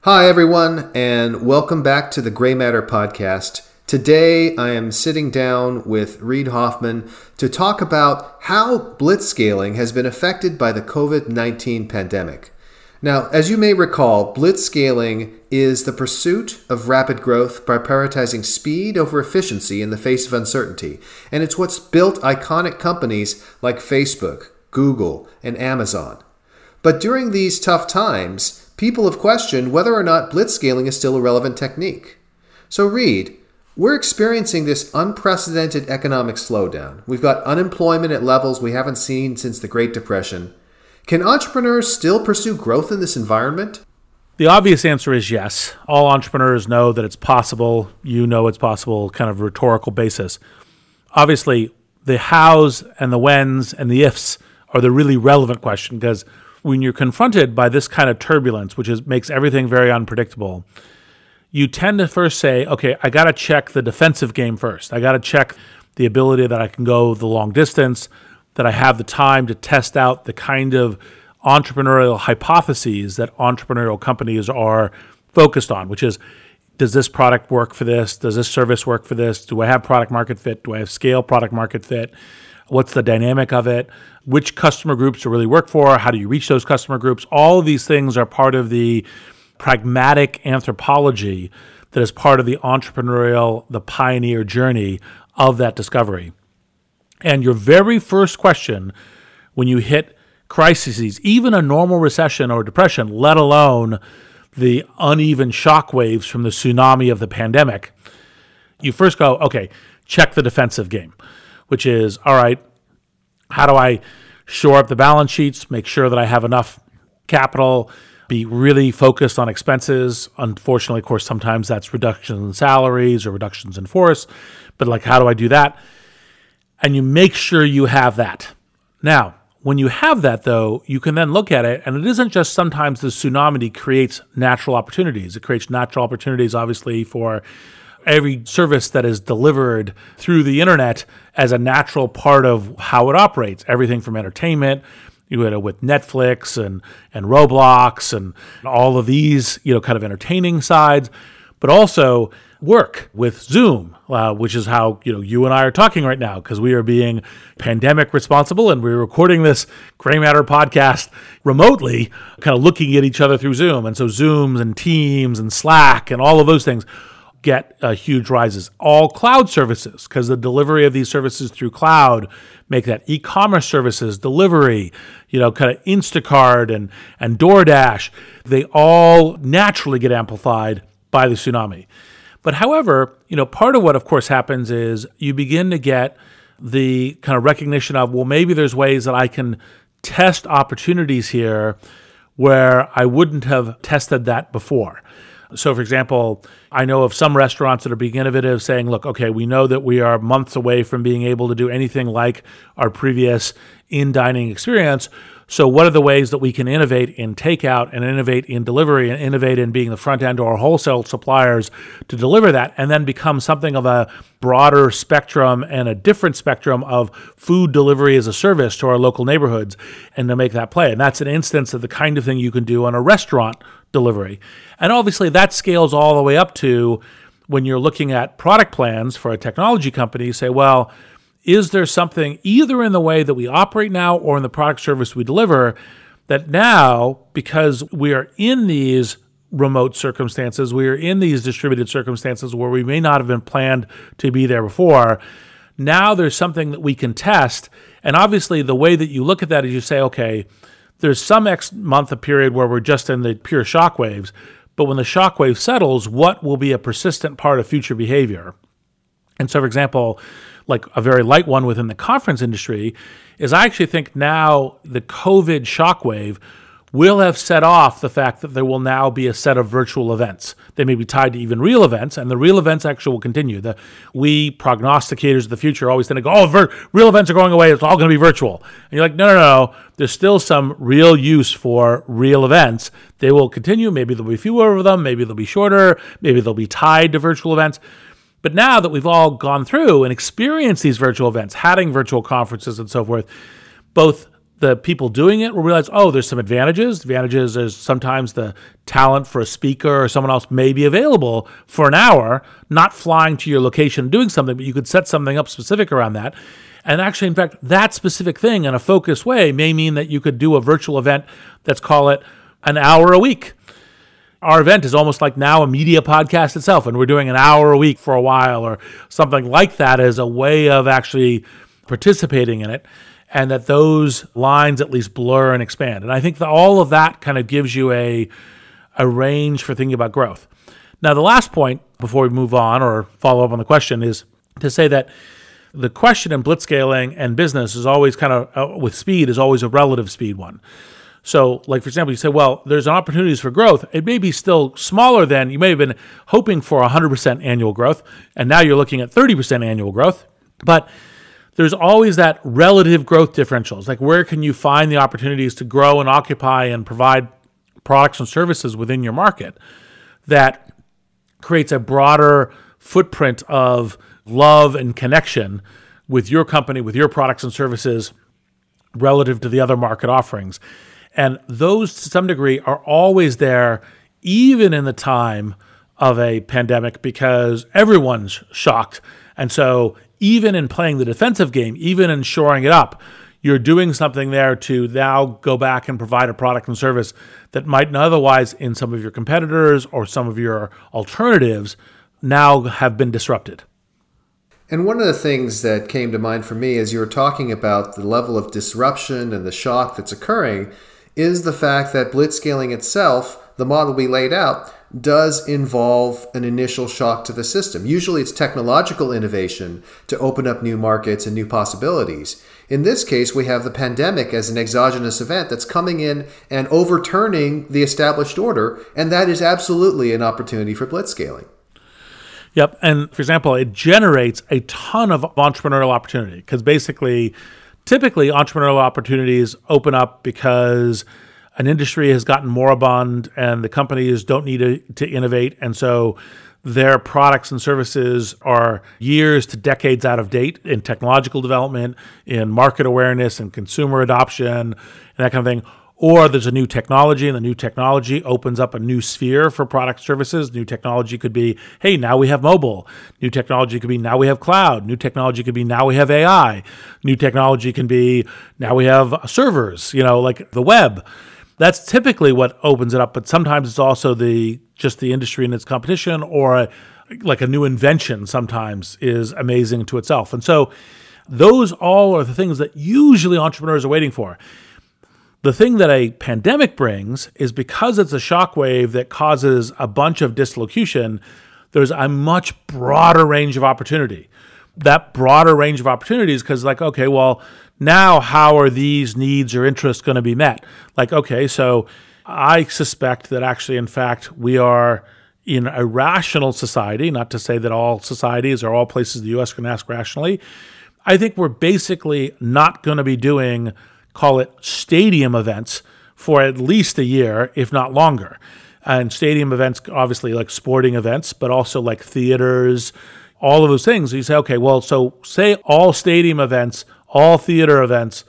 Hi, everyone, and welcome back to the Gray Matter podcast. Today, I am sitting down with Reid Hoffman to talk about how blitzscaling has been affected by the COVID-19 pandemic. Now, as you may recall, blitzscaling is the pursuit of rapid growth by prioritizing speed over efficiency in the face of uncertainty, and it's what's built iconic companies like Facebook, Google, and Amazon. But during these tough times, people have questioned whether or not blitzscaling is still a relevant technique. So Reid, we're experiencing this unprecedented economic slowdown. We've got unemployment at levels we haven't seen since the Great Depression. Can entrepreneurs still pursue growth in this environment? The obvious answer is yes. All entrepreneurs know that it's possible. You know it's possible, kind of rhetorical basis. Obviously, the hows and the whens and the ifs are the really relevant question, because when you're confronted by this kind of turbulence, makes everything very unpredictable, you tend to first say, okay, I got to check the defensive game first. I got to check the ability that I can go the long distance, that I have the time to test out the kind of entrepreneurial hypotheses that entrepreneurial companies are focused on, which is, does this product work for this? Does this service work for this? Do I have product market fit? Do I have scale product market fit? What's the dynamic of it? Which customer groups to really work for? How do you reach those customer groups? All of these things are part of the pragmatic anthropology that is part of the entrepreneurial, the pioneer journey of that discovery. And your very first question when you hit crises, even a normal recession or depression, let alone the uneven shock waves from the tsunami of the pandemic, you first go, okay, check the defensive game, which is, all right, how do I shore up the balance sheets, make sure that I have enough capital, be really focused on expenses? Unfortunately, of course, sometimes that's reductions in salaries or reductions in force, but how do I do that? And you make sure you have that. Now, when you have that, though, you can then look at it, and it isn't just sometimes the tsunami creates natural opportunities. It creates natural opportunities, obviously, for every service that is delivered through the internet as a natural part of how it operates. Everything from entertainment, with Netflix and Roblox and all of these, kind of entertaining sides, but also work with Zoom, which is how, you and I are talking right now, because we are being pandemic responsible and we're recording this Gray Matter podcast remotely, kind of looking at each other through Zoom. And so Zooms and Teams and Slack and all of those things get huge rises. All cloud services, because the delivery of these services through cloud make that e-commerce services, delivery, kind of Instacart and DoorDash, they all naturally get amplified by the tsunami. But however, part of what, of course, happens is you begin to get the kind of recognition of, well, maybe there's ways that I can test opportunities here where I wouldn't have tested that before. So, for example, I know of some restaurants that are being innovative, saying, look, okay, we know that we are months away from being able to do anything like our previous in-dining experience. So what are the ways that we can innovate in takeout and innovate in delivery and innovate in being the front end to our wholesale suppliers to deliver that, and then become something of a broader spectrum and a different spectrum of food delivery as a service to our local neighborhoods, and to make that play. And that's an instance of the kind of thing you can do on a restaurant delivery. And obviously that scales all the way up to when you're looking at product plans for a technology company, you say, well, is there something either in the way that we operate now or in the product service we deliver that now, because we are in these remote circumstances, we are in these distributed circumstances where we may not have been planned to be there before, now there's something that we can test. And obviously the way that you look at that is you say, okay, there's some X month of period where we're just in the pure shock waves, but when the shock wave settles, what will be a persistent part of future behavior? And so, for example, like a very light one within the conference industry is I actually think now the COVID shockwave will have set off the fact that there will now be a set of virtual events. They may be tied to even real events, and the real events actually will continue. We prognosticators of the future always tend to go, real events are going away, it's all going to be virtual. And you're like, no. There's still some real use for real events. They will continue. Maybe there'll be fewer of them. Maybe they'll be shorter. Maybe they'll be tied to virtual events. But now that we've all gone through and experienced these virtual events, having virtual conferences and so forth, both the people doing it will realize, oh, there's some advantages. Advantages is sometimes the talent for a speaker or someone else may be available for an hour, not flying to your location and doing something, but you could set something up specific around that. And actually, in fact, that specific thing in a focused way may mean that you could do a virtual event that's, call it, an hour a week. Our event is almost like now a media podcast itself, and we're doing an hour a week for a while or something like that as a way of actually participating in it, and that those lines at least blur and expand. And I think that all of that kind of gives you a range for thinking about growth. Now, the last point before we move on or follow up on the question is to say that the question in blitzscaling and business is always kind of, with speed, is always a relative speed one. So, like, for example, you say, well, there's opportunities for growth. It may be still smaller than, you may have been hoping for 100% annual growth, and now you're looking at 30% annual growth. But there's always that relative growth differentials. Like, where can you find the opportunities to grow and occupy and provide products and services within your market that creates a broader footprint of love and connection with your company, with your products and services relative to the other market offerings. And those, to some degree, are always there, even in the time of a pandemic, because everyone's shocked. And so even in playing the defensive game, even in shoring it up, you're doing something there to now go back and provide a product and service that might not otherwise, in some of your competitors or some of your alternatives, now have been disrupted. And one of the things that came to mind for me as you were talking about the level of disruption and the shock that's occurring is the fact that blitzscaling itself, the model we laid out, does involve an initial shock to the system. Usually it's technological innovation to open up new markets and new possibilities. In this case, we have the pandemic as an exogenous event that's coming in and overturning the established order, and that is absolutely an opportunity for blitzscaling. Yep. And for example, it generates a ton of entrepreneurial opportunity because basically, typically entrepreneurial opportunities open up because an industry has gotten moribund and the companies don't need to innovate. And so their products and services are years to decades out of date in technological development, in market awareness and consumer adoption and that kind of thing. Or there's a new technology, and the new technology opens up a new sphere for product services. New technology could be, hey, now we have mobile. New technology could be, now we have cloud. New technology could be, now we have AI. New technology can be, now we have servers, like the web. That's typically what opens it up, but sometimes it's also just the industry and its competition, or like a new invention sometimes is amazing to itself. And so those all are the things that usually entrepreneurs are waiting for. The thing that a pandemic brings is because it's a shockwave that causes a bunch of dislocation, there's a much broader range of opportunity. That broader range of opportunities because okay, well, now how are these needs or interests going to be met? Okay, so I suspect that actually, in fact, we are in a rational society, not to say that all societies or all places in the U.S. can ask rationally. I think we're basically not going to be doing, call it stadium events, for at least a year, if not longer. And stadium events, obviously like sporting events, but also like theaters, all of those things. You say, okay, well, so say all stadium events, all theater events,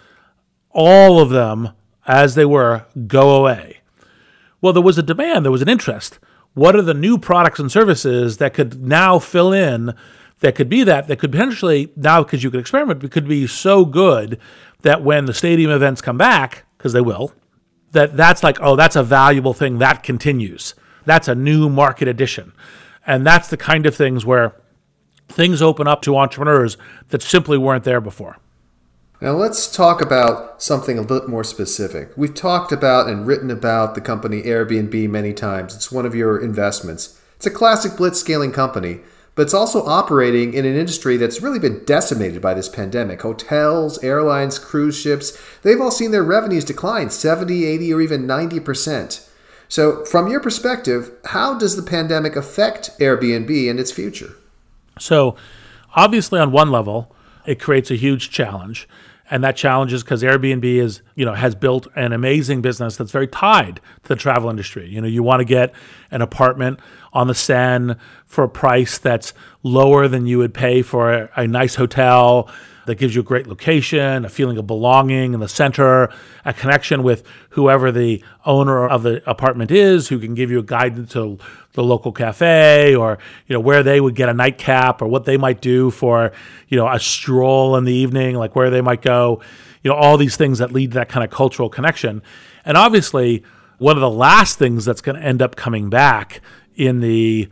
all of them as they were, go away. Well, there was a demand, there was an interest. What are the new products and services that could now fill in, that could be that could potentially, now because you could experiment, but could be so good that when the stadium events come back, because they will, that's like, oh, that's a valuable thing that continues. That's a new market addition. And that's the kind of things where things open up to entrepreneurs that simply weren't there before. Now let's talk about something a bit more specific. We've talked about and written about the company Airbnb many times. It's one of your investments. It's a classic blitzscaling company, but it's also operating in an industry that's really been decimated by this pandemic. Hotels, airlines, cruise ships, they've all seen their revenues decline 70, 80, or even 90%. So from your perspective, how does the pandemic affect Airbnb and its future? So obviously on one level, it creates a huge challenge. And that challenge is because Airbnb has built an amazing business that's very tied to the travel industry. You want to get an apartment on the Seine for a price that's lower than you would pay for a nice hotel that gives you a great location, a feeling of belonging in the center, a connection with whoever the owner of the apartment is, who can give you a guidance to the local cafe, or where they would get a nightcap, or what they might do for a stroll in the evening, like where they might go, all these things that lead to that kind of cultural connection. And obviously, one of the last things that's going to end up coming back in the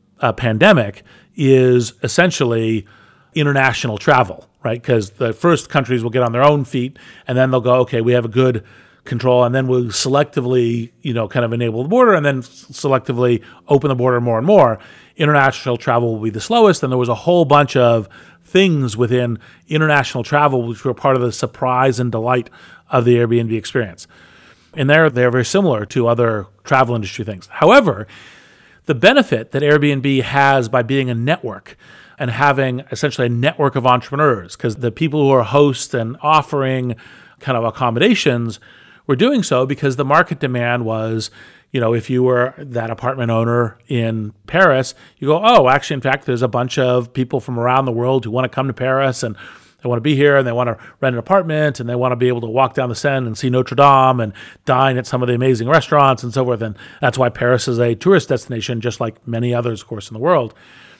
pandemic is essentially international travel, right? Because the first countries will get on their own feet, and then they'll go, okay, we have a good control, and then we'll selectively, kind of enable the border, and then selectively open the border more and more. International travel will be the slowest, and there was a whole bunch of things within international travel which were part of the surprise and delight of the Airbnb experience. And they're very similar to other travel industry things. However, the benefit that Airbnb has by being a network and having essentially a network of entrepreneurs, because the people who are hosts and offering kind of accommodations were doing so because the market demand was, if you were that apartment owner in Paris, you go, oh, actually, in fact, there's a bunch of people from around the world who want to come to Paris, and they want to be here, and they want to rent an apartment, and they want to be able to walk down the Seine and see Notre Dame and dine at some of the amazing restaurants and so forth. And that's why Paris is a tourist destination, just like many others, of course, in the world.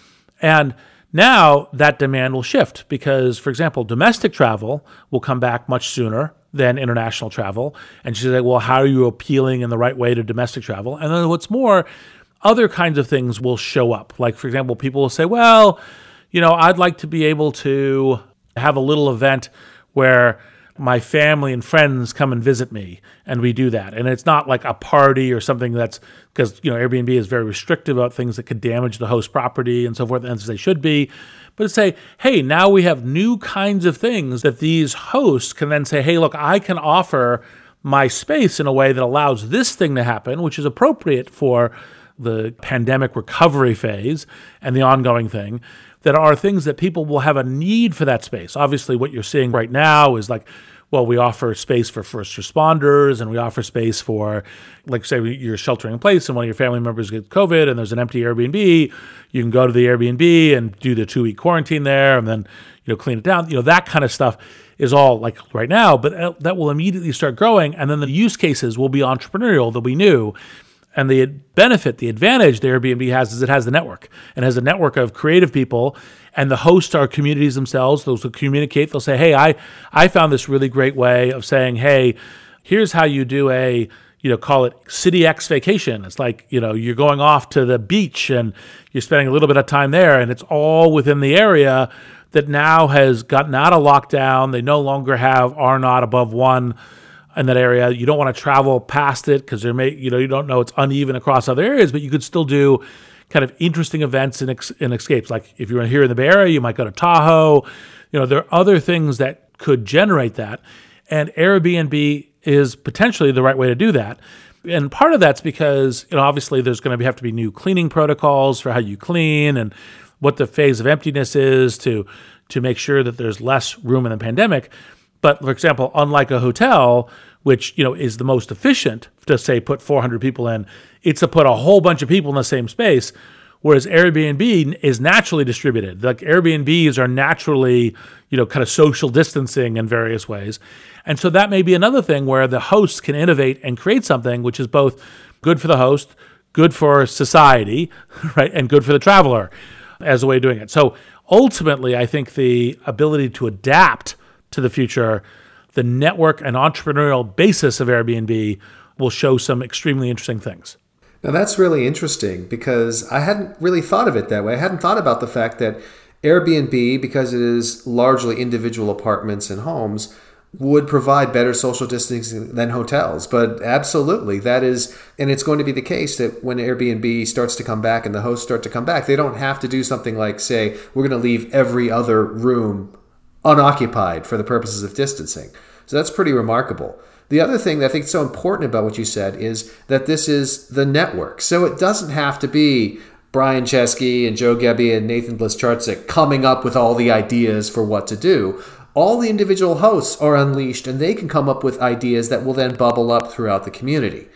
And now that demand will shift because, for example, domestic travel will come back much sooner than international travel. And she's like, well, how are you appealing in the right way to domestic travel? And then what's more, other kinds of things will show up. Like, for example, people will say, well, I'd like to be able to have a little event where my family and friends come and visit me, and we do that. And it's not like a party or something that's, because Airbnb is very restrictive about things that could damage the host property and so forth, as they should be. But it's say, hey, now we have new kinds of things that these hosts can then say, hey, look, I can offer my space in a way that allows this thing to happen, which is appropriate for the pandemic recovery phase and the ongoing thing, that are things that people will have a need for that space. Obviously, what you're seeing right now is like, well, we offer space for first responders, and we offer space for, like, say, you're sheltering in place and one of your family members gets COVID and there's an empty Airbnb. You can go to the Airbnb and do the 2-week quarantine there and then, clean it down. That kind of stuff is all like right now, but that will immediately start growing. And then the use cases will be entrepreneurial that we knew. And the benefit, the advantage the Airbnb has is it has the network, and has a network of creative people, and the hosts are communities themselves. Those who communicate, they'll say, hey, I found this really great way of saying, hey, here's how you do a, call it City X vacation. It's like, you're going off to the beach and you're spending a little bit of time there, and it's all within the area that now has gotten out of lockdown. They no longer have R naught above 1 in that area. You don't want to travel past it because you don't know, it's uneven across other areas, but you could still do kind of interesting events and escapes. Like if you're here in the Bay Area, you might go to Tahoe. There are other things that could generate that. And Airbnb is potentially the right way to do that. And part of that's because, obviously there's going to have to be new cleaning protocols for how you clean and what the phase of emptiness is to make sure that there's less room in the pandemic. But for example, unlike a hotel, which is the most efficient to say put 400 people in, it's to put a whole bunch of people in the same space. Whereas Airbnb is naturally distributed. Like Airbnbs are naturally, kind of social distancing in various ways. And so that may be another thing where the hosts can innovate and create something which is both good for the host, good for society, right, and good for the traveler as a way of doing it. So ultimately, I think the ability to adapt to the future, the network and entrepreneurial basis of Airbnb will show some extremely interesting things. Now that's really interesting because I hadn't really thought of it that way. I hadn't thought about the fact that Airbnb, because it is largely individual apartments and homes, would provide better social distancing than hotels. But absolutely, that is, and it's going to be the case that when Airbnb starts to come back and the hosts start to come back, they don't have to do something like, say, we're going to leave every other room unoccupied for the purposes of distancing. So that's pretty remarkable. The other thing that I think is so important about what you said is that this is the network. So it doesn't have to be Brian Chesky and Joe Gebbia and Nathan Bliss-Chartzik coming up with all the ideas for what to do. All the individual hosts are unleashed and they can come up with ideas that will then bubble up throughout the community.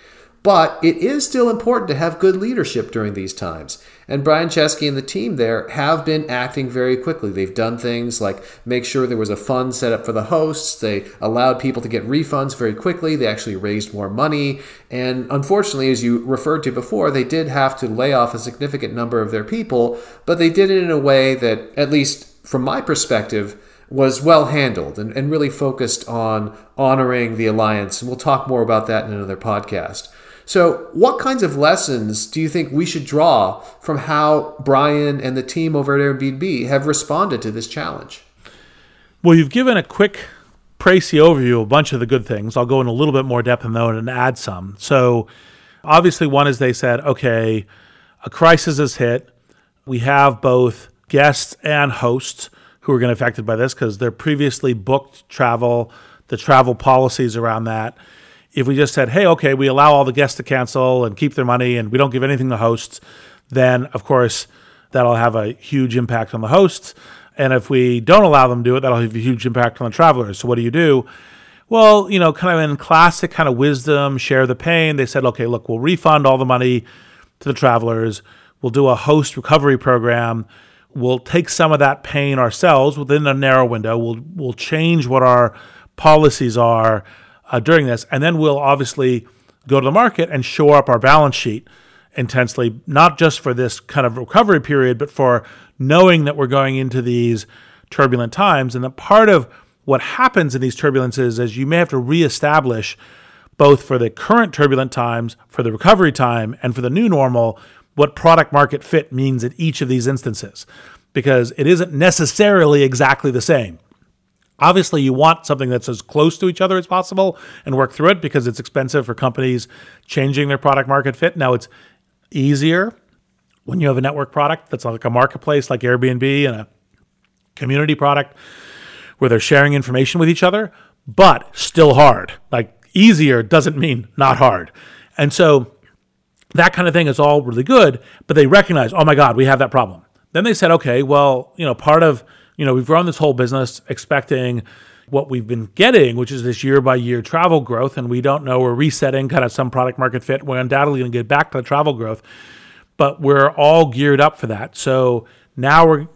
But it is still important to have good leadership during these times. And Brian Chesky and the team there have been acting very quickly. They've done things like make sure there was a fund set up for the hosts. They allowed people to get refunds very quickly. They actually raised more money. And unfortunately, as you referred to before, they did have to lay off a significant number of their people, but they did it in a way that, at least from my perspective, was well handled and really focused on honoring the alliance. And we'll talk more about that in another podcast. So what kinds of lessons do you think we should draw from how Brian and the team over at Airbnb have responded to this challenge? Well, you've given a quick, précis overview of a bunch of the good things. I'll go in a little bit more depth in those and add some. So obviously one is they said, okay, a crisis has hit. We have both guests and hosts who are going to be affected by this because they're previously booked travel, the travel policies around that. If we just said, hey, okay, we allow all the guests to cancel and keep their money and we don't give anything to hosts, then, of course, that'll have a huge impact on the hosts. And if we don't allow them to do it, that'll have a huge impact on the travelers. So what do? Well, kind of in classic kind of wisdom, share the pain, they said, okay, look, we'll refund all the money to the travelers. We'll do a host recovery program. We'll take some of that pain ourselves within a narrow window. We'll change what our policies are during this, and then we'll obviously go to the market and shore up our balance sheet intensely, not just for this kind of recovery period, but for knowing that we're going into these turbulent times. And that part of what happens in these turbulences is you may have to reestablish, both for the current turbulent times, for the recovery time, and for the new normal, what product market fit means in each of these instances, because it isn't necessarily exactly the same. Obviously, you want something that's as close to each other as possible and work through it because it's expensive for companies changing their product market fit. Now, it's easier when you have a network product that's like a marketplace like Airbnb and a community product where they're sharing information with each other, but still hard. Like easier doesn't mean not hard. And so that kind of thing is all really good, but they recognize, oh my God, we have that problem. Then they said, okay, well, part of we've run this whole business expecting what we've been getting, which is this year-by-year travel growth, and we don't know. We're resetting kind of some product market fit. We're undoubtedly going to get back to the travel growth, but we're all geared up for that. So now we're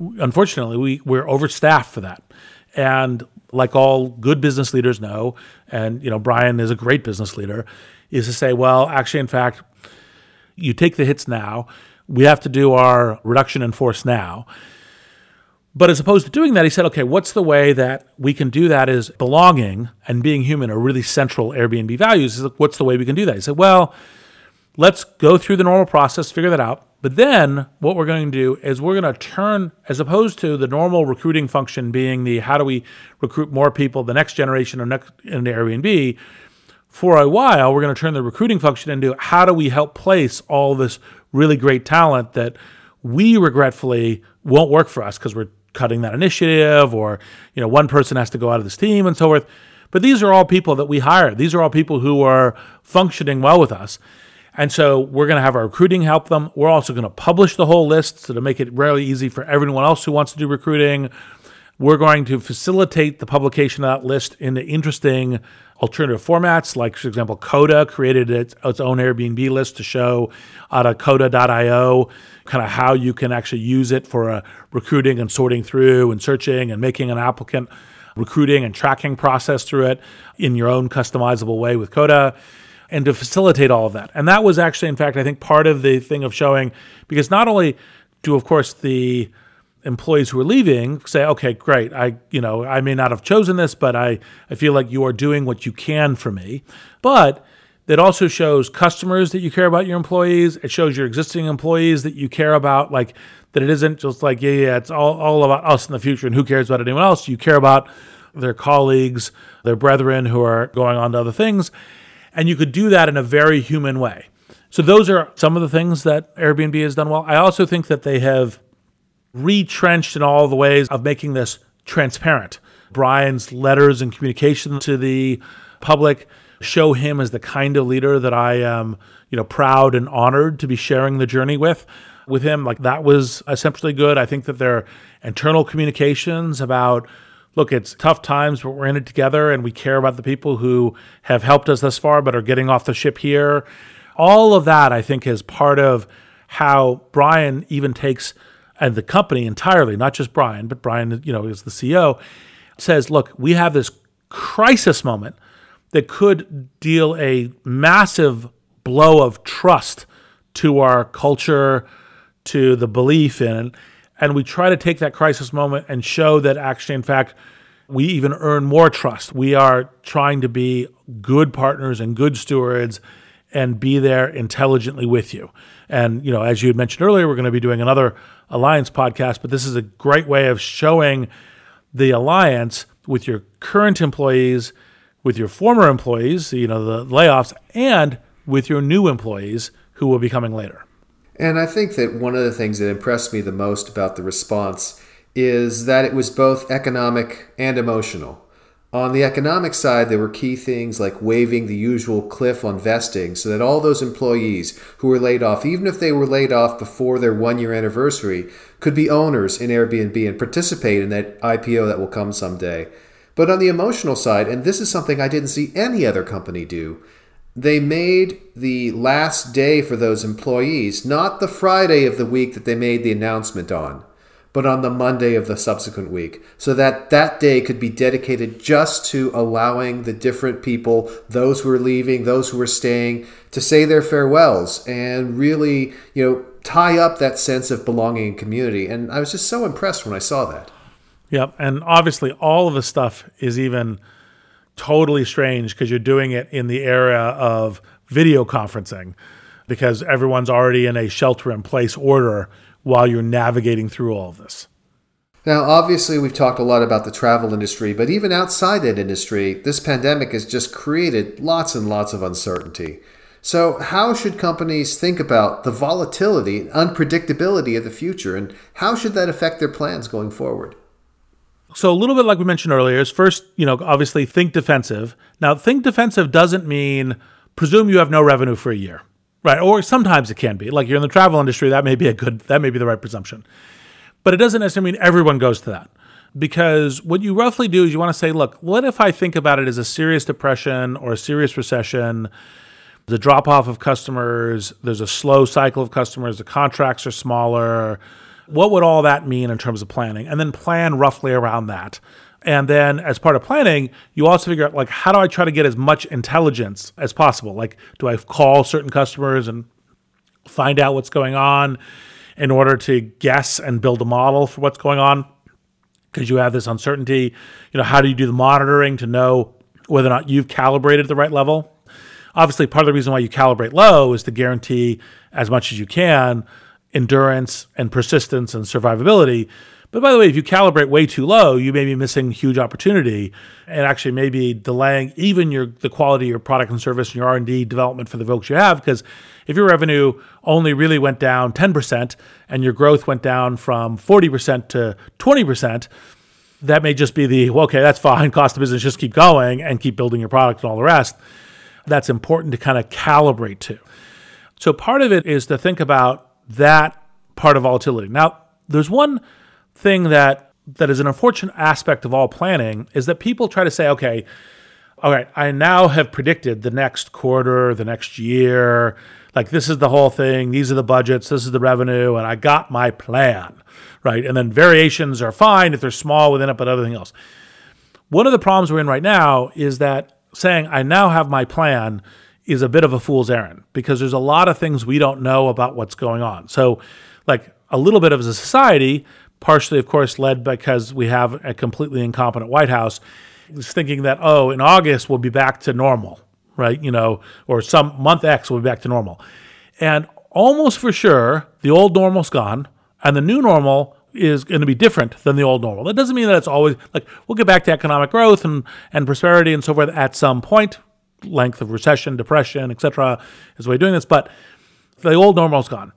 overstaffed for that. And like all good business leaders know, and Brian is a great business leader, is to say, well, actually, in fact, you take the hits now. We have to do our reduction in force now. But as opposed to doing that, he said, okay, what's the way that we can do that? Is belonging and being human are really central Airbnb values. He's like, what's the way we can do that? He said, well, let's go through the normal process, figure that out. But then what we're going to do is we're going to turn, as opposed to the normal recruiting function being the how do we recruit more people, the next generation into Airbnb, for a while, we're going to turn the recruiting function into how do we help place all this really great talent that we regretfully won't work for us because we're cutting that initiative, or one person has to go out of this team and so forth. But these are all people that we hire. These are all people who are functioning well with us. And so we're going to have our recruiting help them. We're also going to publish the whole list so to make it really easy for everyone else who wants to do recruiting. We're going to facilitate the publication of that list into interesting alternative formats. Like, for example, Coda created its own Airbnb list to show out of coda.io kind of how you can actually use it for recruiting and sorting through and searching and making an applicant recruiting and tracking process through it in your own customizable way with Coda, and to facilitate all of that. And that was actually, in fact, I think part of the thing of showing, because not only do, of course, the employees who are leaving say, okay, great, I may not have chosen this, but I feel like you are doing what you can for me. But it also shows customers that you care about your employees. It shows your existing employees that you care about, like that it isn't just like, it's all about us in the future and who cares about anyone else. You care about their colleagues, their brethren who are going on to other things. And you could do that in a very human way. So those are some of the things that Airbnb has done well. I also think that they have retrenched in all the ways of making this transparent. Brian's letters and communication to the public show him as the kind of leader that I am, proud and honored to be sharing the journey with him. Like, that was essentially good. I think that their internal communications about, look, it's tough times, but we're in it together and we care about the people who have helped us thus far but are getting off the ship here, all of that, I think, is part of how Brian even takes, and the company entirely, not just Brian, but Brian, is the CEO, says, look, we have this crisis moment that could deal a massive blow of trust to our culture, to the belief in it. And we try to take that crisis moment and show that actually, in fact, we even earn more trust. We are trying to be good partners and good stewards and be there intelligently with you. And, as you had mentioned earlier, we're going to be doing another Alliance podcast, but this is a great way of showing the Alliance with your current employees, with your former employees, the layoffs, and with your new employees who will be coming later. And I think that one of the things that impressed me the most about the response is that it was both economic and emotional. On the economic side, there were key things like waiving the usual cliff on vesting so that all those employees who were laid off, even if they were laid off before their 1-year anniversary, could be owners in Airbnb and participate in that IPO that will come someday. But on the emotional side, and this is something I didn't see any other company do, they made the last day for those employees not the Friday of the week that they made the announcement on, but on the Monday of the subsequent week, so that that day could be dedicated just to allowing the different people, those who are leaving, those who are staying, to say their farewells and really, tie up that sense of belonging and community. And I was just so impressed when I saw that. Yep. And obviously all of the stuff is even totally strange because you're doing it in the era of video conferencing because everyone's already in a shelter-in-place order while you're navigating through all of this. Now, obviously, we've talked a lot about the travel industry, but even outside that industry, this pandemic has just created lots and lots of uncertainty. So how should companies think about the volatility and unpredictability of the future, and how should that affect their plans going forward? So a little bit like we mentioned earlier is first, obviously think defensive. Now, think defensive doesn't mean presume you have no revenue for a year, right? Or sometimes it can be. Like you're in the travel industry, that may be the right presumption. But it doesn't necessarily mean everyone goes to that. Because what you roughly do is you want to say, look, what if I think about it as a serious depression or a serious recession? The drop-off of customers, there's a slow cycle of customers, the contracts are smaller. What would all that mean in terms of planning? And then plan roughly around that. And then as part of planning, you also figure out, how do I try to get as much intelligence as possible? Do I call certain customers and find out what's going on in order to guess and build a model for what's going on? Because you have this uncertainty. How do you do the monitoring to know whether or not you've calibrated at the right level? Obviously, part of the reason why you calibrate low is to guarantee as much as you can endurance and persistence and survivability. But by the way, if you calibrate way too low, you may be missing huge opportunity and actually maybe delaying even the quality of your product and service and your R&D development for the folks you have. Because if your revenue only really went down 10% and your growth went down from 40% to 20%, that may just be okay, that's fine, cost of business, just keep going and keep building your product and all the rest. That's important to kind of calibrate to. So part of it is to think about that part of volatility. Now, there's one thing that is an unfortunate aspect of all planning is that people try to say, okay, all right, I now have predicted the next quarter, the next year, this is the whole thing, these are the budgets, this is the revenue, and I got my plan, right? And then variations are fine if they're small within it, but everything else. One of the problems we're in right now is that saying I now have my plan is a bit of a fool's errand because there's a lot of things we don't know about what's going on. So a little bit of as a society, partially, of course, led because we have a completely incompetent White House, is thinking that, in August we'll be back to normal, right? Or some month X we'll be back to normal. And almost for sure, the old normal's gone and the new normal is going to be different than the old normal. That doesn't mean that it's always, we'll get back to economic growth and prosperity and so forth at some point, length of recession, depression, etc. is the way of doing this, but the old normal's gone.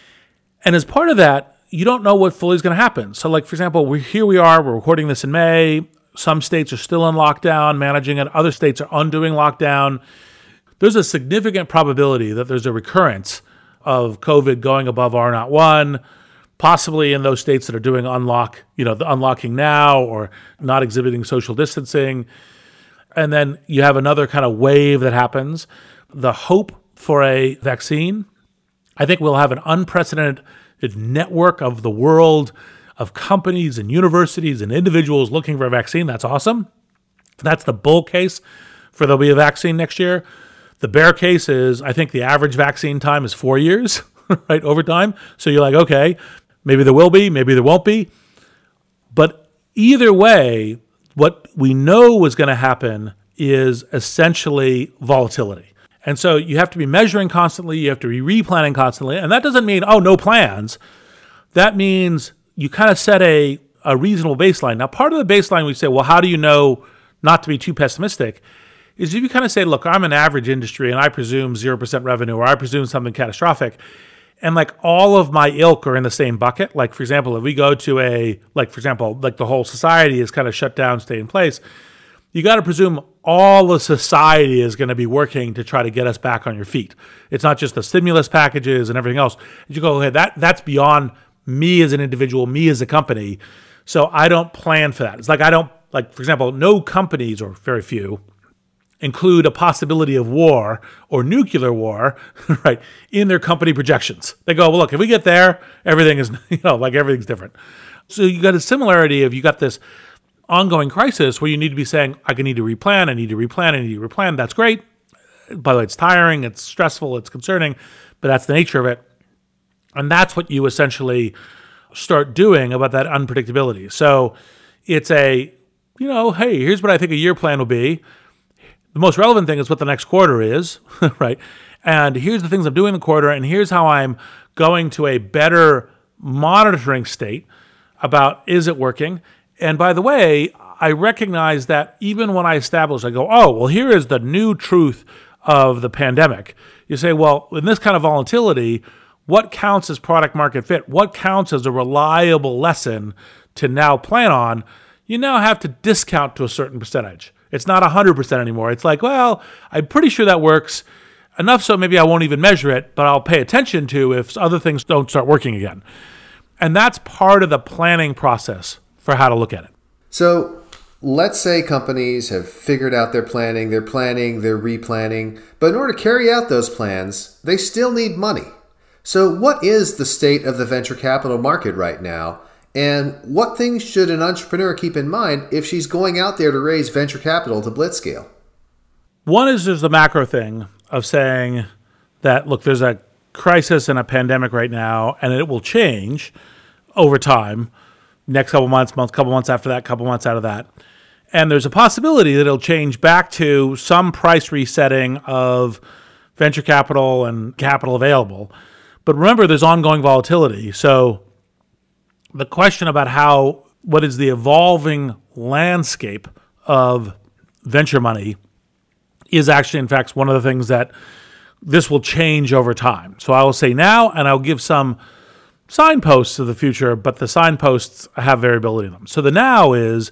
And as part of that, you don't know what fully is going to happen. So for example, we're recording this in May. Some states are still in lockdown, managing it. Other states are undoing lockdown. There's a significant probability that there's a recurrence of COVID going above R01, possibly in those states that are doing the unlocking now or not exhibiting social distancing. And then you have another kind of wave that happens. The hope for a vaccine. I think we'll have an unprecedented network of the world of companies and universities and individuals looking for a vaccine. That's awesome. That's the bull case for there'll be a vaccine next year. The bear case is I think the average vaccine time is 4 years, right, over time. So you're like, okay, maybe there will be, maybe there won't be. But either way, what we know is going to happen is essentially volatility. And so you have to be measuring constantly, you have to be replanning constantly. And that doesn't mean, oh, no plans. That means you kind of set a reasonable baseline. Now, part of the baseline we say, well, how do you know not to be too pessimistic, is if you kind of say, look, I'm an average industry and I presume 0% revenue or I presume something catastrophic. And like all of my ilk are in the same bucket. Like, for example, if we go to like the whole society is kind of shut down, stay in place, you got to presume all of society is going to be working to try to get us back on your feet. It's not just the stimulus packages and everything else. You go, okay, that's beyond me as an individual, me as a company. So I don't plan for that. It's like for example, no companies, or very few, include a possibility of war or nuclear war, right, in their company projections. They go, well, look, if we get there, everything is, everything's different. So you got a similarity of you got this ongoing crisis where you need to be saying, I need to replan. That's great. By the way, it's tiring, it's stressful, it's concerning, but that's the nature of it. And that's what you essentially start doing about that unpredictability. So it's hey, here's what I think a year plan will be. The most relevant thing is what the next quarter is, right? And here's the things I'm doing in the quarter, and here's how I'm going to a better monitoring state about, is it working? And by the way, I recognize that even when I establish, I go, oh, well, here is the new truth of the pandemic. You say, well, in this kind of volatility, what counts as product market fit? What counts as a reliable lesson to now plan on? You now have to discount to a certain percentage. It's not 100% anymore. It's like, well, I'm pretty sure that works. Enough so maybe I won't even measure it, but I'll pay attention to if other things don't start working again. And that's part of the planning process for how to look at it. So let's say companies have figured out their planning, they're replanning, but in order to carry out those plans, they still need money. So what is the state of the venture capital market right now? And what things should an entrepreneur keep in mind if she's going out there to raise venture capital to blitzscale? One is there's the macro thing of saying that, look, there's a crisis and a pandemic right now, and it will change over time, next couple months, couple months after that, couple months out of that. And there's a possibility that it'll change back to some price resetting of venture capital and capital available. But remember, there's ongoing volatility. So the question about what is the evolving landscape of venture money is actually, in fact, one of the things that this will change over time. So I will say now, and I'll give some signposts of the future, but the signposts have variability in them. So the now is,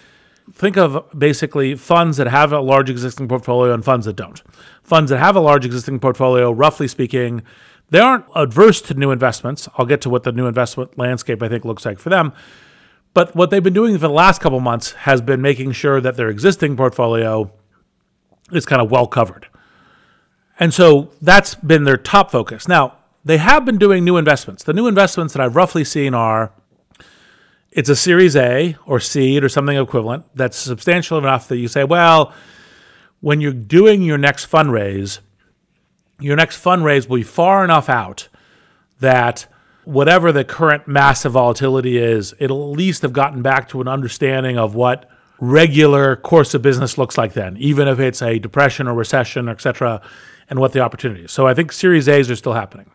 think of basically funds that have a large existing portfolio and funds that don't. Funds that have a large existing portfolio, roughly speaking, they aren't adverse to new investments. I'll get to what the new investment landscape, I think, looks like for them. But what they've been doing for the last couple months has been making sure that their existing portfolio is kind of well covered. And so that's been their top focus. Now, they have been doing new investments. The new investments that I've roughly seen are, it's a Series A or seed or something equivalent that's substantial enough that you say, well, when you're doing your next fundraise will be far enough out that whatever the current massive volatility is, it'll at least have gotten back to an understanding of what regular course of business looks like then, even if it's a depression or recession, et cetera, and what the opportunity is. So I think Series A's are still happening.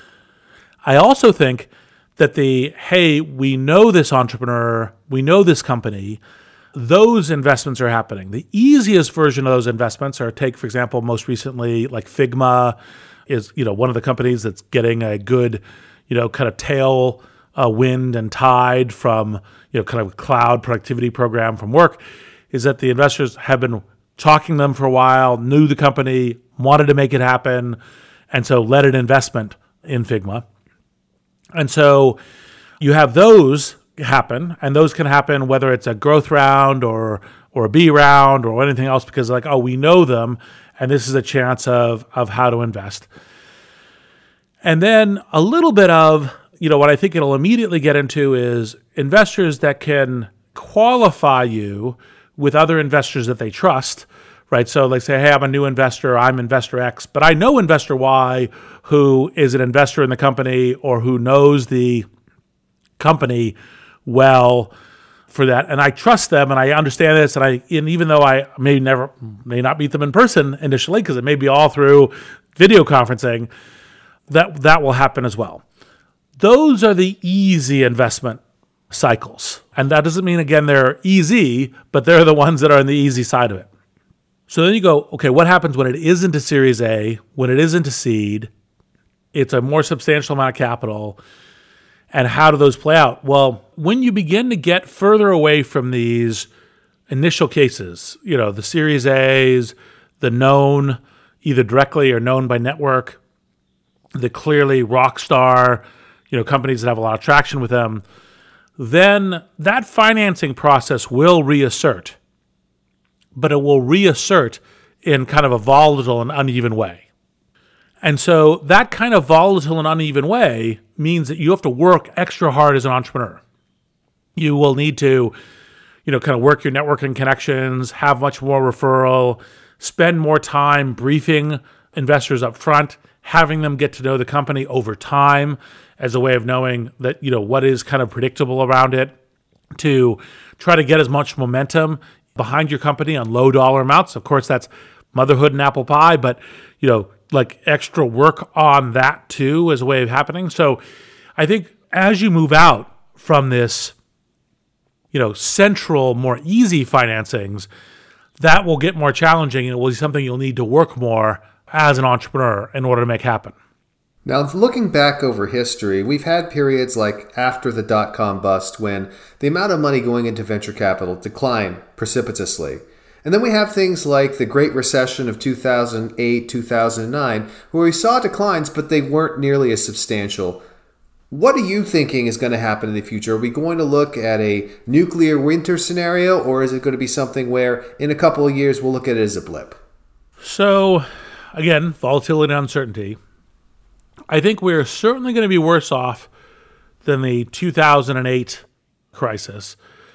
I also think that hey, we know this entrepreneur, we know this company, those investments are happening. The easiest version of those investments are, take, for example, most recently, like Figma is, one of the companies that's getting a good, kind of tail wind and tide from, kind of cloud productivity program from work, is that the investors have been talking to them for a while, knew the company, wanted to make it happen, and so led an investment in Figma. And so you have those happen, and those can happen whether it's a growth round or a B round or anything else, because we know them, and this is a chance of how to invest. And then a little bit of, what I think it'll immediately get into is investors that can qualify you with other investors that they trust, right? So they say, hey, I'm a new investor, I'm investor X, but I know investor Y who is an investor in the company or who knows the company well for that. And I trust them and I understand this. And even though I may not meet them in person initially, because it may be all through video conferencing, that will happen as well. Those are the easy investment cycles. And that doesn't mean, again, they're easy, but they're the ones that are on the easy side of it. So then you go, okay, what happens when it isn't a Series A, when it isn't a seed, it's a more substantial amount of capital, and how do those play out? Well, when you begin to get further away from these initial cases, the Series A's, the known, either directly or known by network, the clearly rock star, companies that have a lot of traction with them, then that financing process will reassert. But it will reassert in kind of a volatile and uneven way. And so that kind of volatile and uneven way means that you have to work extra hard as an entrepreneur. You will need to, kind of work your networking connections, have much more referral, spend more time briefing investors up front, having them get to know the company over time as a way of knowing that, what is kind of predictable around it, to try to get as much momentum behind your company on low dollar amounts. Of course, that's motherhood and apple pie, but, like extra work on that too as a way of happening. So I think as you move out from this, central, more easy financings, that will get more challenging and it will be something you'll need to work more as an entrepreneur in order to make happen. Now, looking back over history, we've had periods like after the dot-com bust when the amount of money going into venture capital declined precipitously. And then we have things like the Great Recession of 2008, 2009, where we saw declines, but they weren't nearly as substantial. What are you thinking is going to happen in the future? Are we going to look at a nuclear winter scenario, or is it going to be something where in a couple of years we'll look at it as a blip? So, again, volatility and uncertainty. I think we're certainly going to be worse off than the 2008 crisis,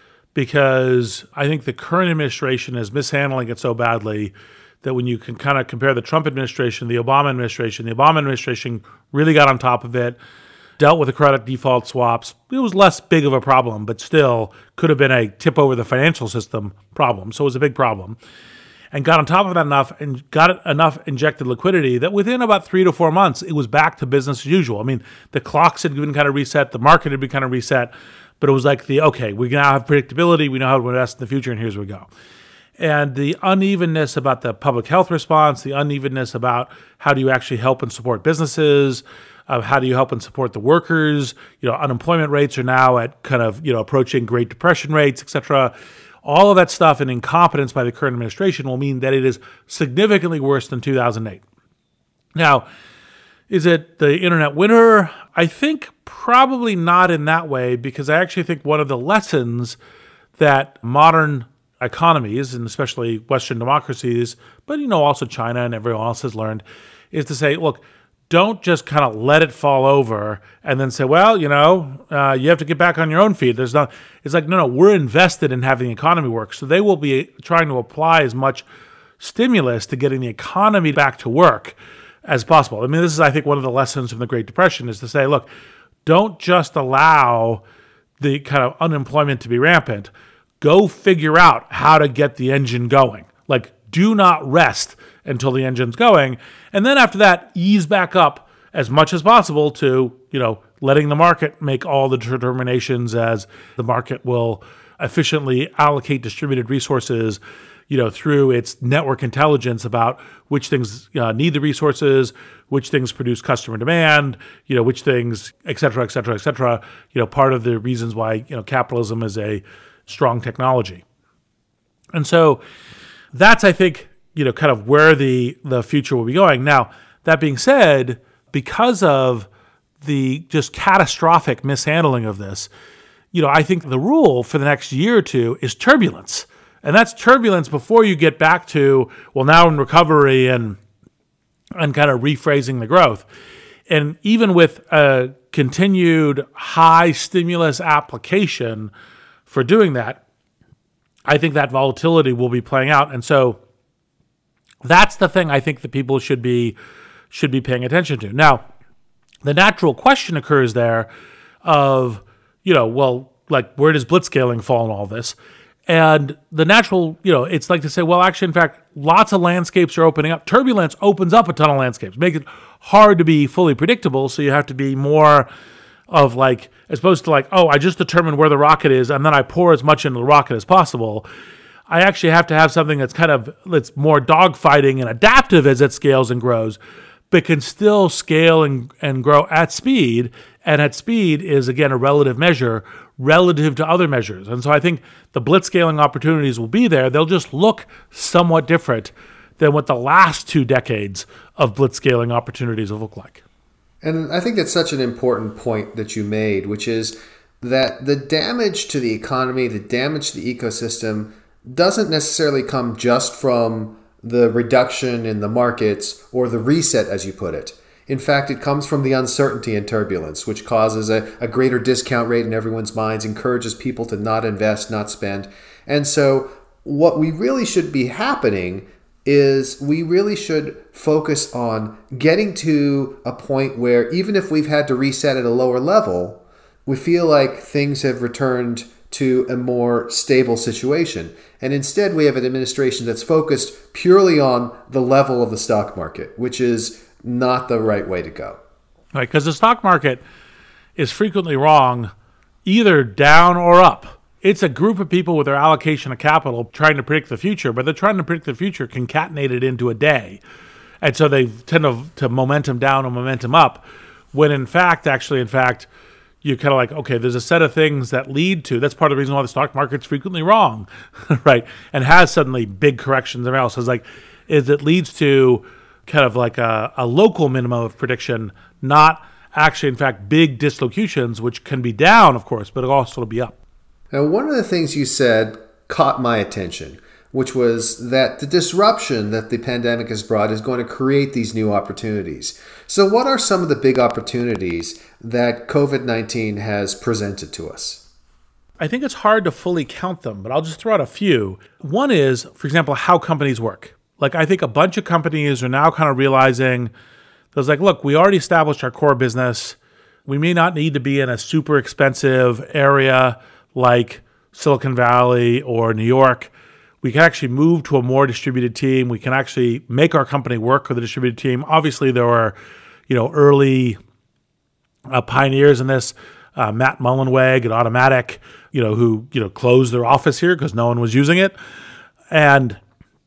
because I think the current administration is mishandling it so badly that when you can kind of compare the Trump administration, the Obama administration really got on top of it, dealt with the credit default swaps. It was less big of a problem, but still could have been a tip over the financial system problem. So it was a big problem. And got on top of that enough and got enough injected liquidity that within about 3 to 4 months, it was back to business as usual. I mean, the clocks had been kind of reset, the market had been kind of reset, but it was like okay, we now have predictability, we know how to invest in the future, and here's where we go. And the unevenness about the public health response, the unevenness about how do you actually help and support businesses, how do you help and support the workers, unemployment rates are now at kind of, approaching Great Depression rates, et cetera. All of that stuff and incompetence by the current administration will mean that it is significantly worse than 2008. Now, is it the internet winter? I think probably not in that way, because I actually think one of the lessons that modern economies, and especially Western democracies, but also China and everyone else has learned, is to say, look, don't just kind of let it fall over and then say, well, you have to get back on your own feet. It's like, no, we're invested in having the economy work. So they will be trying to apply as much stimulus to getting the economy back to work as possible. I mean, this is, I think, one of the lessons from the Great Depression is to say, look, don't just allow the kind of unemployment to be rampant. Go figure out how to get the engine going. Like, do not rest until the engine's going. And then after that, ease back up as much as possible to, letting the market make all the determinations as the market will efficiently allocate distributed resources, through its network intelligence about which things need the resources, which things produce customer demand, which things, et cetera, et cetera, et cetera. Part of the reasons why, capitalism is a strong technology. And so that's, I think, kind of where the future will be going. Now, that being said, because of the just catastrophic mishandling of this, I think the rule for the next year or two is turbulence And that's turbulence before you get back to, well, now in recovery and kind of rephrasing the growth. And even with a continued high stimulus application for doing that, I think that volatility will be playing out. And so that's the thing I think that people should be paying attention to. Now, the natural question occurs there of, well, like, where does blitzscaling fall in all this? And the natural, it's like to say, well, actually, in fact, lots of landscapes are opening up. Turbulence opens up a ton of landscapes, make it hard to be fully predictable. So you have to be more of like, as opposed to like, oh, I just determined where the rocket is and then I pour as much into the rocket as possible. I actually have to have something that's more dogfighting and adaptive as it scales and grows, but can still scale and grow at speed. And at speed is, again, a relative measure relative to other measures. And so I think the blitzscaling opportunities will be there. They'll just look somewhat different than what the last 2 decades of blitzscaling opportunities will look like. And I think that's such an important point that you made, which is that the damage to the economy, the damage to the ecosystem doesn't necessarily come just from the reduction in the markets or the reset, as you put it. In fact, it comes from the uncertainty and turbulence, which causes a greater discount rate in everyone's minds, encourages people to not invest, not spend. And so what we really should be happening is we really should focus on getting to a point where even if we've had to reset at a lower level, we feel like things have returned to a more stable situation. And instead, we have an administration that's focused purely on the level of the stock market, which is not the right way to go. Right, because the stock market is frequently wrong, either down or up. It's a group of people with their allocation of capital trying to predict the future, but they're trying to predict the future concatenated into a day. And so they tend to momentum down or momentum up, when in fact, you're kind of like, okay, there's a set of things that lead to, that's part of the reason why the stock market's frequently wrong, right? And has suddenly big corrections and else. Is it leads to kind of like a local minimum of prediction, not actually, in fact, big dislocations, which can be down, of course, but also be up. Now, one of the things you said caught my attention, which was that the disruption that the pandemic has brought is going to create these new opportunities. So what are some of the big opportunities that COVID-19 has presented to us? I think it's hard to fully count them, but I'll just throw out a few. One is, for example, how companies work. Like, I think a bunch of companies are now kind of realizing there's like, look, we already established our core business. We may not need to be in a super expensive area like Silicon Valley or New York. We can actually move to a more distributed team. We can actually make our company work with a distributed team. Obviously, there were, early pioneers in this. Matt Mullenweg at Automatic, who closed their office here because no one was using it, and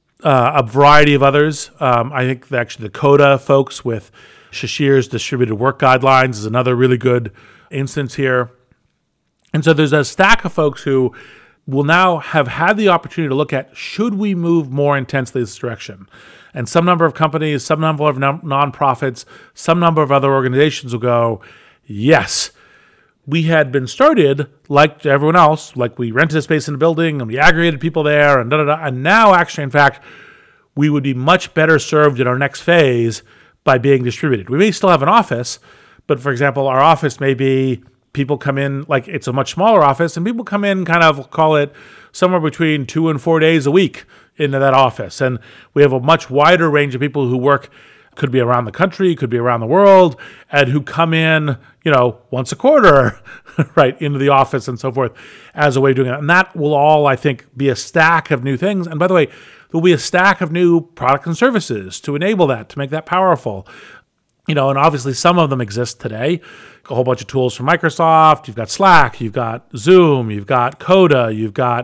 a variety of others. I think actually the Coda folks with Shashir's distributed work guidelines is another really good instance here. And so there's a stack of folks who will now have had the opportunity to look at, should we move more intensely this direction? And some number of companies, some number of nonprofits, some number of other organizations will go, yes. We had been started like everyone else, like we rented a space in a building and we aggregated people there and da-da-da. And now actually, in fact, we would be much better served in our next phase by being distributed. We may still have an office, but for example, our office may be people come in, like it's a much smaller office, and people come in kind of, call it somewhere between 2 and 4 days a week into that office. And we have a much wider range of people who work, could be around the country, could be around the world, and who come in, once a quarter, right, into the office and so forth as a way of doing it. And that will all, I think, be a stack of new things. And by the way, there'll be a stack of new products and services to enable that, to make that powerful. And obviously some of them exist today. A whole bunch of tools from Microsoft. You've got Slack, you've got Zoom, you've got Coda, you've got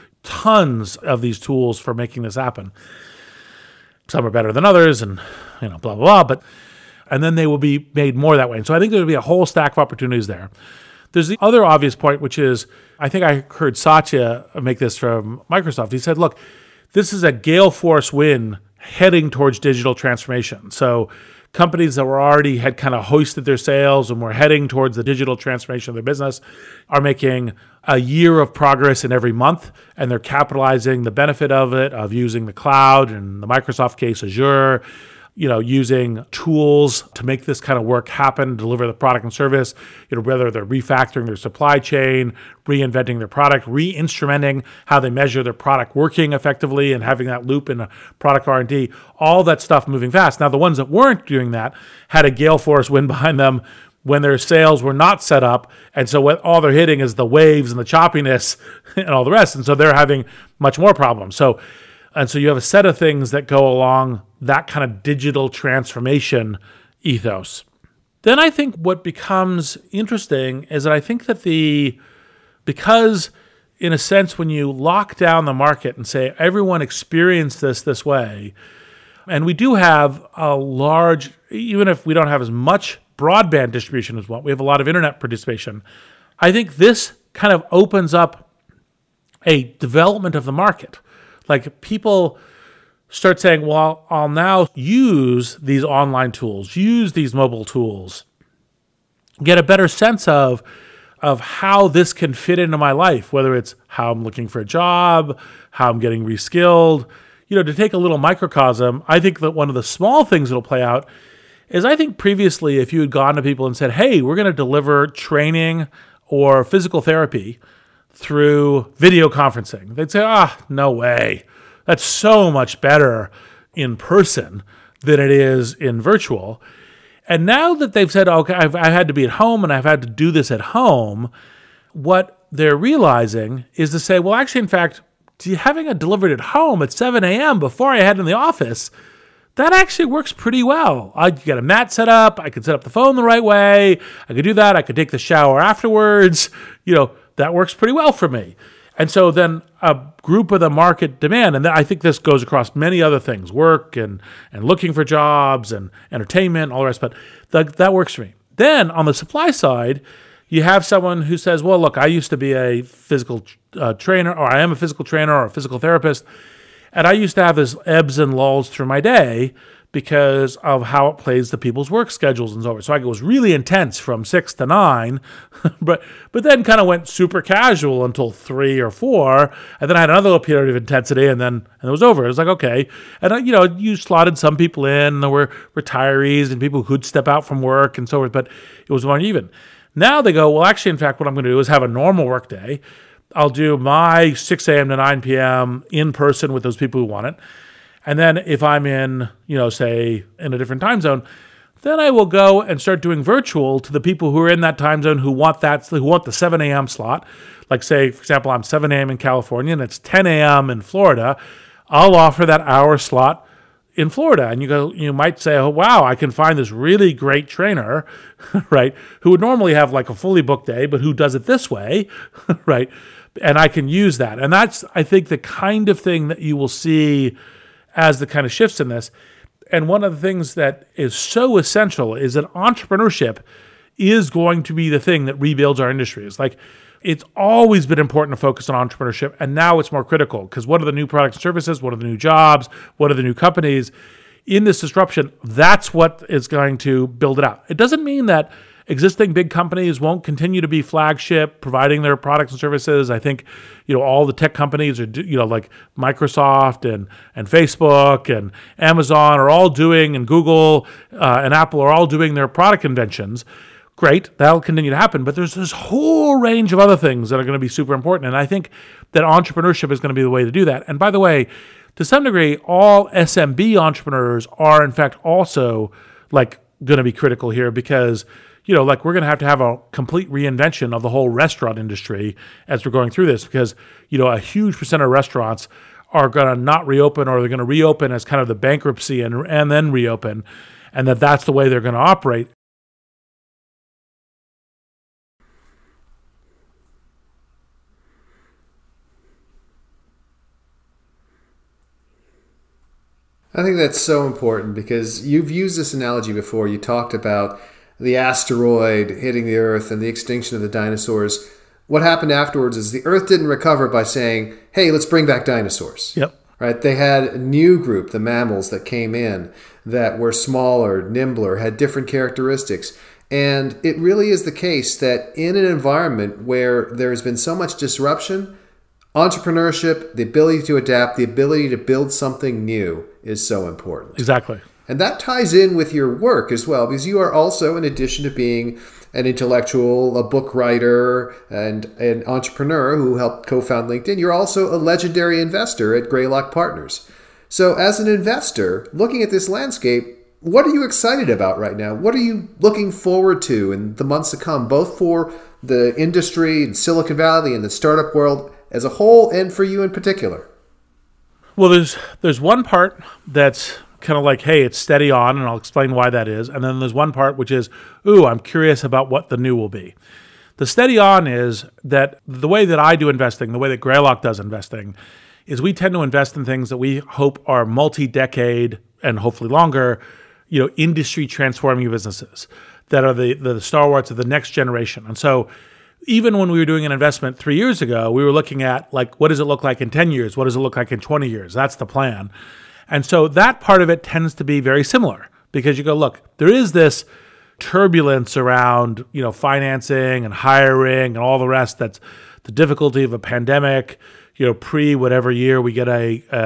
tons of these tools for making this happen. Some are better than others and, blah, blah, blah. And then they will be made more that way. And so I think there'll be a whole stack of opportunities there. There's the other obvious point, which is, I think I heard Satya make this from Microsoft. He said, look, this is a gale force wind heading towards digital transformation. So companies that were already had kind of hoisted their sails and were heading towards the digital transformation of their business are making a year of progress in every month, and they're capitalizing the benefit of it, of using the cloud, and the Microsoft case, Azure, using tools to make this kind of work happen, deliver the product and service, whether they're refactoring their supply chain, reinventing their product, re-instrumenting how they measure their product working effectively and having that loop in a product R&D, all that stuff moving fast. Now, the ones that weren't doing that had a gale force wind behind them when their sales were not set up. And so what all they're hitting is the waves and the choppiness and all the rest. And so they're having much more problems. So you have a set of things that go along that kind of digital transformation ethos. Then I think what becomes interesting is that I think that because in a sense, when you lock down the market and say everyone experienced this way, and we do have a large, even if we don't have as much broadband distribution as what, we have a lot of internet participation. I think this kind of opens up a development of the market. Like people start saying, well, I'll now use these online tools, use these mobile tools, get a better sense of how this can fit into my life, whether it's how I'm looking for a job, how I'm getting reskilled. To take a little microcosm, I think that one of the small things that'll play out is I think previously if you had gone to people and said, hey, we're going to deliver training or physical therapy through video conferencing, they'd say, no way. That's so much better in person than it is in virtual. And now that they've said, okay, I've had to be at home and I've had to do this at home, what they're realizing is to say, well, actually, in fact, having it delivered at home at 7 a.m. before I head in the office, that actually works pretty well. I get a mat set up. I could set up the phone the right way. I could do that. I could take the shower afterwards. That works pretty well for me. And so then a group of the market demand, and I think this goes across many other things, work and looking for jobs and entertainment, all the rest, but that works for me. Then on the supply side, you have someone who says, well, look, I used to be a physical trainer, or I am a physical trainer or a physical therapist, and I used to have this ebbs and lulls through my day because of how it plays to people's work schedules and so on. So it was really intense from 6 to 9, but then kind of went super casual until 3 or 4, and then I had another little period of intensity, and it was over. It was like, okay. And you slotted some people in, there were retirees and people who could step out from work and so forth, but it was more uneven. Now they go, well, actually, in fact, what I'm going to do is have a normal work day. I'll do my 6 a.m. to 9 p.m. in person with those people who want it. And then if I'm in, say, in a different time zone, then I will go and start doing virtual to the people who are in that time zone who want the 7 a.m. slot. Like, say, for example, I'm 7 a.m. in California and it's 10 a.m. in Florida. I'll offer that hour slot in Florida. And you might say, oh, wow, I can find this really great trainer, right, who would normally have like a fully booked day, but who does it this way, right? And I can use that. And that's, I think, the kind of thing that you will see as the kind of shifts in this. And one of the things that is so essential is that entrepreneurship is going to be the thing that rebuilds our industry. It's always been important to focus on entrepreneurship, and now it's more critical because what are the new products and services? What are the new jobs? What are the new companies? In this disruption, that's what is going to build it out. It doesn't mean that existing big companies won't continue to be flagship, providing their products and services. I think, all the tech companies are, like Microsoft and Facebook and Amazon are all doing, and Google and Apple are all doing their product inventions. Great, that'll continue to happen. But there's this whole range of other things that are going to be super important. And I think that entrepreneurship is going to be the way to do that. And by the way, to some degree, all SMB entrepreneurs are in fact also going to be critical here because we're going to have a complete reinvention of the whole restaurant industry as we're going through this because, a huge percent of restaurants are going to not reopen, or they're going to reopen as kind of the bankruptcy and then reopen, and that's the way they're going to operate. I think that's so important because you've used this analogy before. You talked about the asteroid hitting the Earth and the extinction of the dinosaurs. What happened afterwards is the Earth didn't recover by saying, hey, let's bring back dinosaurs. Yep. right? They had a new group, the mammals that came in that were smaller, nimbler, had different characteristics. And it really is the case that in an environment where there has been so much disruption, entrepreneurship, the ability to adapt, the ability to build something new is so important. Exactly. And that ties in with your work as well, because you are also, in addition to being an intellectual, a book writer, and an entrepreneur who helped co-found LinkedIn, you're also a legendary investor at Greylock Partners. So as an investor, looking at this landscape, what are you excited about right now? What are you looking forward to in the months to come, both for the industry in Silicon Valley and the startup world as a whole, and for you in particular? Well, there's one part that's kind of like, hey, it's steady on, and I'll explain why that is. And then there's one part which is, I'm curious about what the new will be. The steady on is that the way that I do investing, the way that Greylock does investing, is we tend to invest in things that we hope are multi-decade and hopefully longer, industry transforming businesses that are the stalwarts of the next generation. And so even when we were doing an investment 3 years ago, we were looking at what does it look like in 10 years? What does it look like in 20 years? That's the plan. And so that part of it tends to be very similar because you go, look, there is this turbulence around, financing and hiring and all the rest. That's the difficulty of a pandemic, pre whatever year we get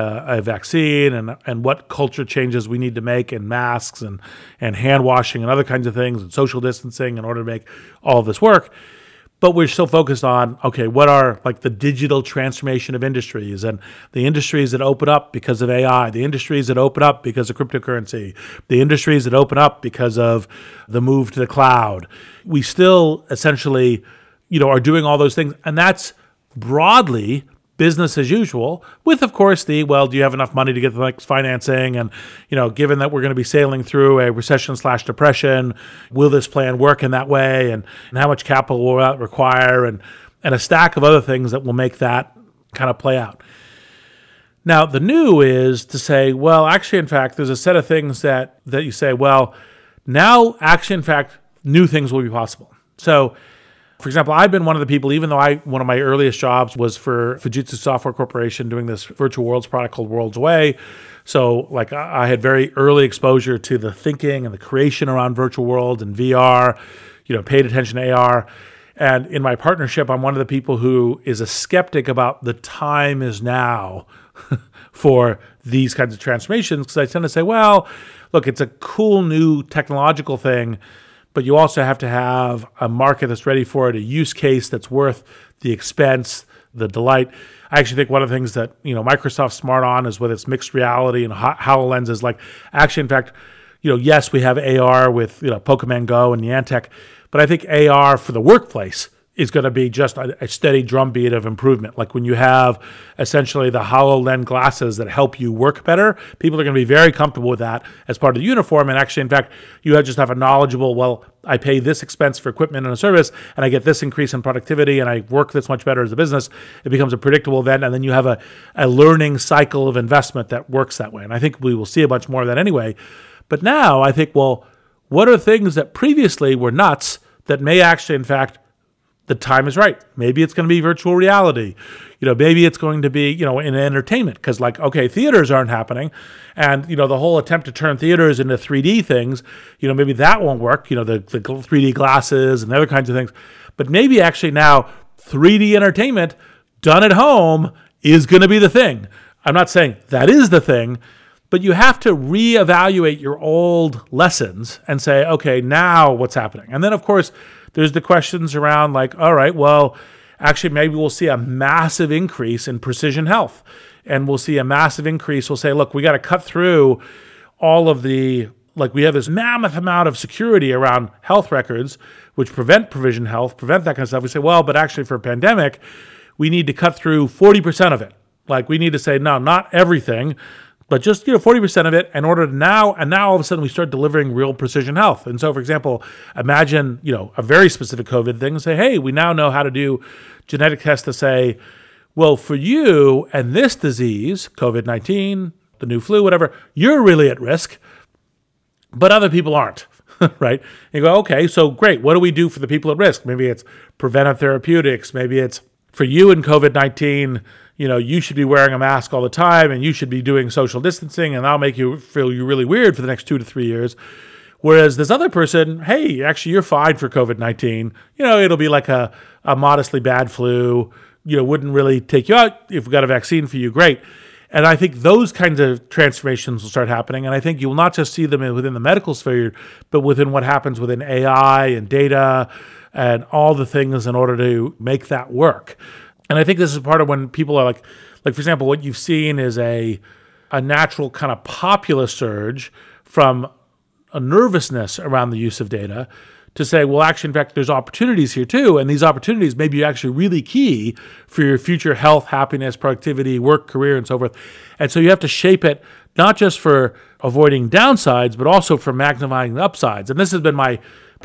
a vaccine and what culture changes we need to make in masks and hand washing and other kinds of things and social distancing in order to make all of this work. But we're still focused on, okay, what are the digital transformation of industries and the industries that open up because of AI, the industries that open up because of cryptocurrency, the industries that open up because of the move to the cloud. We still essentially, are doing all those things. And that's broadly business as usual with, of course, do you have enough money to get the next financing? And, given that we're going to be sailing through a recession/depression, will this plan work in that way? And how much capital will that require? And a stack of other things that will make that kind of play out. Now, the new is to say, well, actually, in fact, there's a set of things that you say, well, now, actually, in fact, new things will be possible. So, for example, I've been one of the people, even though one of my earliest jobs was for Fujitsu Software Corporation doing this virtual worlds product called Worlds Away. So I had very early exposure to the thinking and the creation around virtual worlds and VR, paid attention to AR. And in my partnership, I'm one of the people who is a skeptic about the time is now for these kinds of transformations, because I tend to say, well, look, it's a cool new technological thing, but you also have to have a market that's ready for it, a use case that's worth the expense, the delight. I actually think one of the things that Microsoft's smart on is with its mixed reality and HoloLens is actually, in fact, yes, we have AR with Pokemon Go and Niantic, but I think AR for the workplace is going to be just a steady drumbeat of improvement. Like when you have essentially the HoloLens glasses that help you work better, people are going to be very comfortable with that as part of the uniform. And actually, in fact, you just have a knowledgeable, well, I pay this expense for equipment and a service, and I get this increase in productivity, and I work this much better as a business. It becomes a predictable event, and then you have a learning cycle of investment that works that way. And I think we will see a bunch more of that anyway. But now I think, well, what are things that previously were nuts that may actually, in fact, the time is right. Maybe it's going to be virtual reality. Maybe it's going to be, in entertainment. Because theaters aren't happening. And, the whole attempt to turn theaters into 3D things, maybe that won't work. The 3D glasses and other kinds of things. But maybe actually now 3D entertainment done at home is going to be the thing. I'm not saying that is the thing, but you have to reevaluate your old lessons and say, okay, now what's happening? And then, of course, there's the questions around all right, well, actually, maybe we'll see a massive increase in precision health. And we'll see a massive increase. We'll say, look, we got to cut through all of we have this mammoth amount of security around health records, which prevent precision health, prevent that kind of stuff. We say, well, but actually for a pandemic, we need to cut through 40% of it. We need to say, no, not everything, but just 40% of it in order to now all of a sudden we start delivering real precision health. And so, for example, imagine a very specific COVID thing and say, hey, we now know how to do genetic tests to say, well, for you and this disease, COVID-19, the new flu, whatever, you're really at risk, but other people aren't, right? And you go, okay, so great. What do we do for the people at risk? Maybe it's preventive therapeutics. Maybe it's for you in COVID-19, you should be wearing a mask all the time and you should be doing social distancing and that'll make you feel really weird for the next 2 to 3 years. Whereas this other person, hey, actually you're fine for COVID-19. It'll be like a modestly bad flu, wouldn't really take you out. If we got a vaccine for you, great. And I think those kinds of transformations will start happening. And I think you will not just see them within the medical sphere, but within what happens within AI and data and all the things in order to make that work. And I think this is part of when people are like for example, what you've seen is a natural kind of populist surge from a nervousness around the use of data to say, well, actually, in fact, there's opportunities here too. And these opportunities may be actually really key for your future health, happiness, productivity, work, career, and so forth. And so you have to shape it not just for avoiding downsides, but also for magnifying the upsides. And this has been my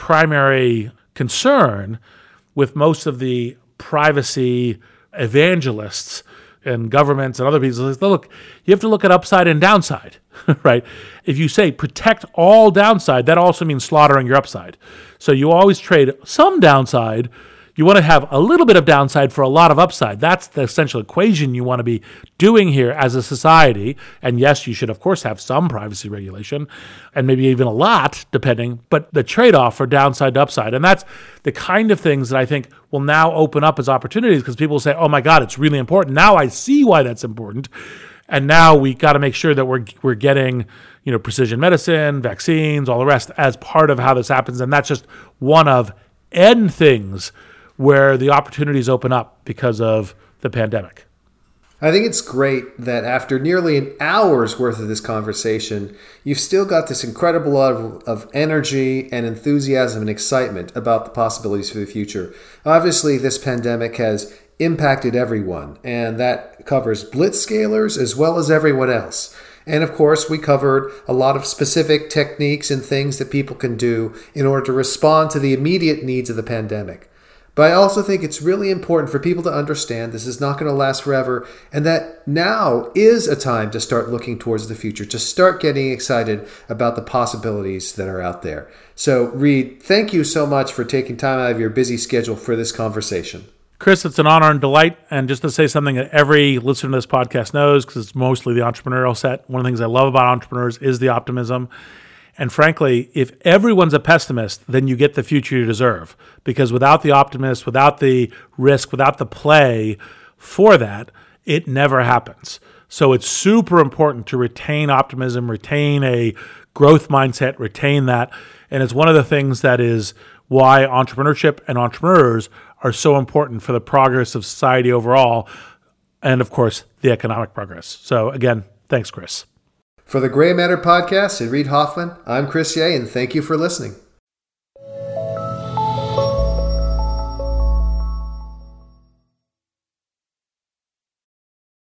primary concern with most of the privacy evangelists and governments and other people. Look, you have to look at upside and downside, right? If you say protect all downside, that also means slaughtering your upside. So you always trade some downside. You want to have a little bit of downside for a lot of upside. That's the essential equation you want to be doing here as a society. And yes, you should, of course, have some privacy regulation and maybe even a lot, depending, but the trade-off for downside to upside. And that's the kind of things that I think will now open up as opportunities because people say, oh my God, it's really important. Now I see why that's important. And now we got to make sure that we're getting, precision medicine, vaccines, all the rest as part of how this happens. And that's just one of N things where the opportunities open up because of the pandemic. I think it's great that after nearly an hour's worth of this conversation, you've still got this incredible level of energy and enthusiasm and excitement about the possibilities for the future. Obviously, this pandemic has impacted everyone, and that covers blitzscalers as well as everyone else. And of course, we covered a lot of specific techniques and things that people can do in order to respond to the immediate needs of the pandemic. But I also think it's really important for people to understand this is not going to last forever and that now is a time to start looking towards the future, to start getting excited about the possibilities that are out there. So, Reid, thank you so much for taking time out of your busy schedule for this conversation. Chris, it's an honor and delight. And just to say something that every listener to this podcast knows, because it's mostly the entrepreneurial set, one of the things I love about entrepreneurs is the optimism. And frankly, if everyone's a pessimist, then you get the future you deserve. Because without the optimist, without the risk, without the play for that, it never happens. So it's super important to retain optimism, retain a growth mindset, retain that. And it's one of the things that is why entrepreneurship and entrepreneurs are so important for the progress of society overall. And of course, the economic progress. So again, thanks, Chris. For the Gray Matter Podcast and Reid Hoffman, I'm Chris Yeh, and thank you for listening.